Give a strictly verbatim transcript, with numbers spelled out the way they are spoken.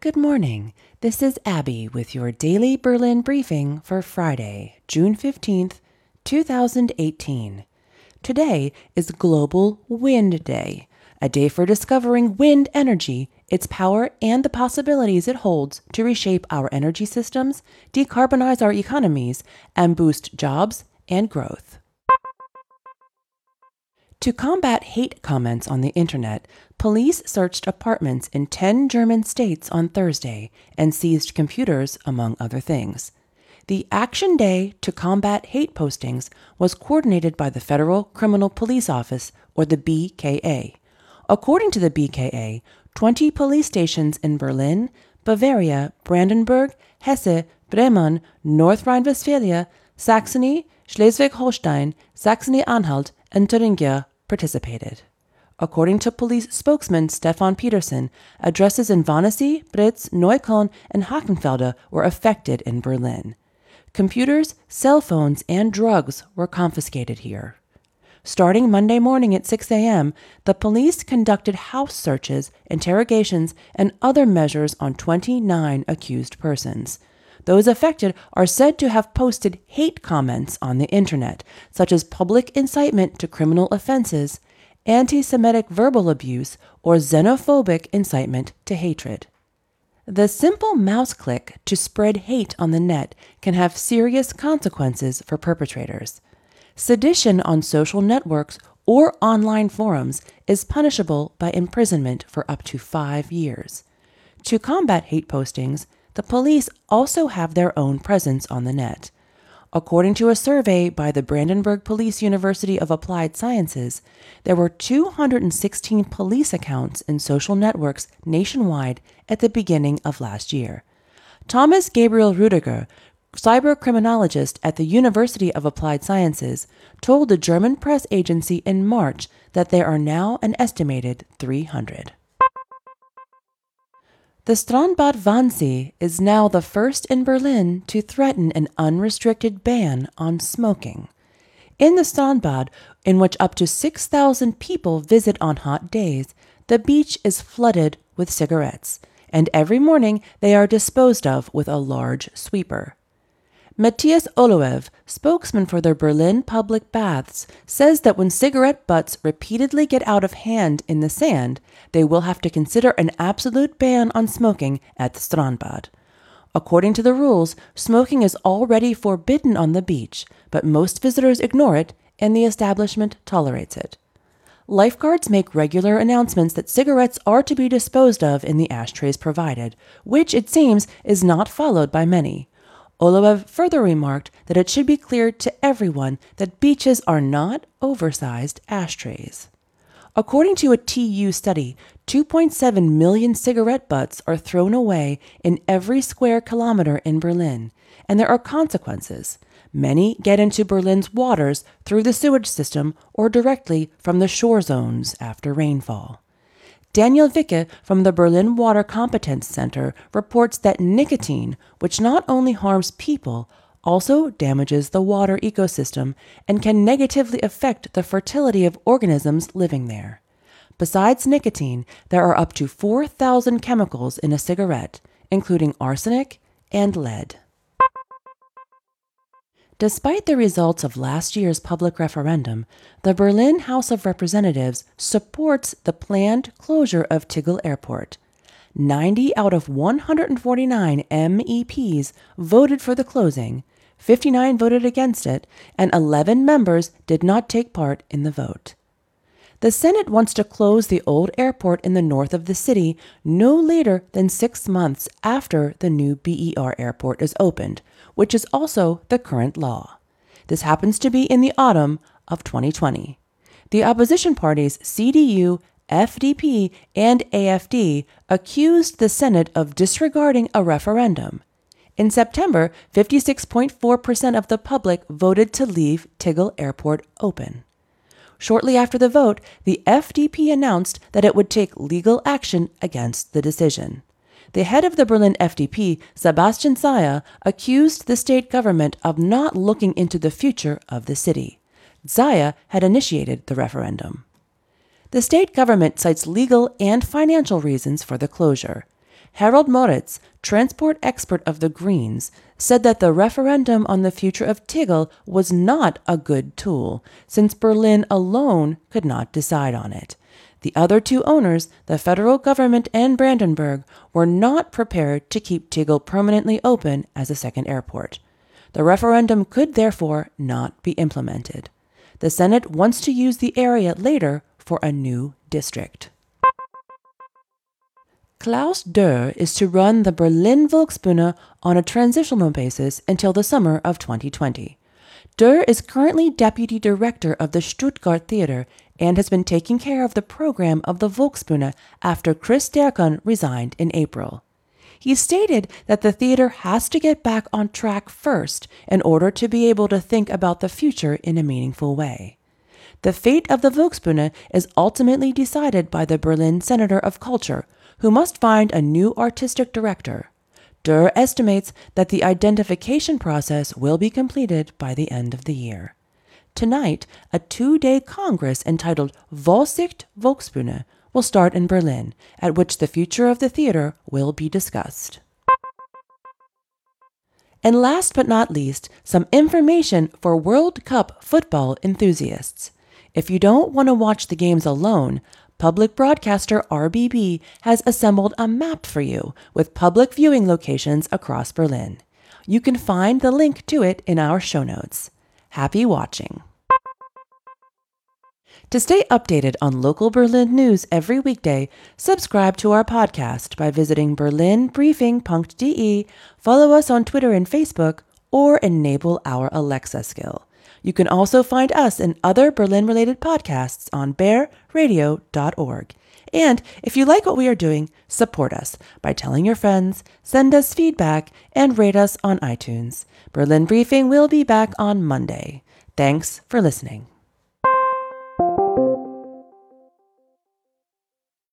Good morning. This is Abby with your daily Berlin briefing for Friday, June fifteenth, two thousand eighteen. Today is Global Wind Day, a day for discovering wind energy, its power, and the possibilities it holds to reshape our energy systems, decarbonize our economies, and boost jobs and growth. To combat hate comments on the internet, police searched apartments in ten German states on Thursday and seized computers, among other things. The Action Day to Combat Hate Postings was coordinated by the Federal Criminal Police Office, or the B K A. According to the B K A, twenty police stations in Berlin, Bavaria, Brandenburg, Hesse, Bremen, North Rhine-Westphalia, Saxony, Schleswig-Holstein, Saxony-Anhalt, and Thuringia participated. According to police spokesman Stefan Petersen, addresses in Wannsee, Britz, Neukölln, and Hackenfelde were affected in Berlin. Computers, cell phones, and drugs were confiscated here. Starting Monday morning at six a.m., the police conducted house searches, interrogations, and other measures on twenty-nine accused persons. Those affected are said to have posted hate comments on the internet, such as public incitement to criminal offenses, anti-Semitic verbal abuse, or xenophobic incitement to hatred. The simple mouse click to spread hate on the net can have serious consequences for perpetrators. Sedition on social networks or online forums is punishable by imprisonment for up to five years. To combat hate postings, the police also have their own presence on the net. According to a survey by the Brandenburg Police University of Applied Sciences, there were two hundred sixteen police accounts in social networks nationwide at the beginning of last year. Thomas Gabriel Rudiger, cybercriminologist at the University of Applied Sciences, told the German press agency in March that there are now an estimated three hundred. The Strandbad Wannsee is now the first in Berlin to threaten an unrestricted ban on smoking. In the Strandbad, in which up to six thousand people visit on hot days, the beach is flooded with cigarettes, and every morning they are disposed of with a large sweeper. Matthias Oloev, spokesman for the Berlin Public Baths, says that when cigarette butts repeatedly get out of hand in the sand, they will have to consider an absolute ban on smoking at the Strandbad. According to the rules, smoking is already forbidden on the beach, but most visitors ignore it and the establishment tolerates it. Lifeguards make regular announcements that cigarettes are to be disposed of in the ashtrays provided, which, it seems, is not followed by many. Oloev further remarked that it should be clear to everyone that beaches are not oversized ashtrays. According to a T U study, two point seven million cigarette butts are thrown away in every square kilometer in Berlin, and there are consequences. Many get into Berlin's waters through the sewage system or directly from the shore zones after rainfall. Daniel Wicke from the Berlin Water Competence Center reports that nicotine, which not only harms people, also damages the water ecosystem and can negatively affect the fertility of organisms living there. Besides nicotine, there are up to four thousand chemicals in a cigarette, including arsenic and lead. Despite the results of last year's public referendum, the Berlin House of Representatives supports the planned closure of Tegel Airport. ninety out of one hundred forty-nine M E Ps voted for the closing, fifty-nine voted against it, and eleven members did not take part in the vote. The Senate wants to close the old airport in the north of the city no later than six months after the new B E R airport is opened, which is also the current law. This happens to be in the autumn of twenty twenty. The opposition parties C D U, F D P, and A F D accused the Senate of disregarding a referendum. In September, fifty-six point four percent of the public voted to leave Tegel Airport open. Shortly after the vote, the F D P announced that it would take legal action against the decision. The head of the Berlin F D P, Sebastian Zaya, accused the state government of not looking into the future of the city. Zaya had initiated the referendum. The state government cites legal and financial reasons for the closure. Harold Moritz, transport expert of the Greens, said that the referendum on the future of Tegel was not a good tool, since Berlin alone could not decide on it. The other two owners, the federal government and Brandenburg, were not prepared to keep Tegel permanently open as a second airport. The referendum could therefore not be implemented. The Senate wants to use the area later for a new district. Klaus Dürr is to run the Berlin Volksbühne on a transitional basis until the summer of twenty twenty. Dürr is currently deputy director of the Stuttgart Theater and has been taking care of the program of the Volksbühne after Chris Derkon resigned in April. He stated that the theater has to get back on track first in order to be able to think about the future in a meaningful way. The fate of the Volksbühne is ultimately decided by the Berlin Senator of Culture, who must find a new artistic director. Dürr estimates that the identification process will be completed by the end of the year. Tonight, a two-day congress entitled Vorsicht Volksbühne will start in Berlin, at which the future of the theater will be discussed. And last but not least, some information for World Cup football enthusiasts. If you don't want to watch the games alone, public broadcaster R B B has assembled a map for you with public viewing locations across Berlin. You can find the link to it in our show notes. Happy watching! To stay updated on local Berlin news every weekday, subscribe to our podcast by visiting berlin briefing punkt de, follow us on Twitter and Facebook, or enable our Alexa skill. You can also find us and other Berlin-related podcasts on bear radio dot org. And if you like what we are doing, support us by telling your friends, send us feedback, and rate us on iTunes. Berlin Briefing will be back on Monday. Thanks for listening.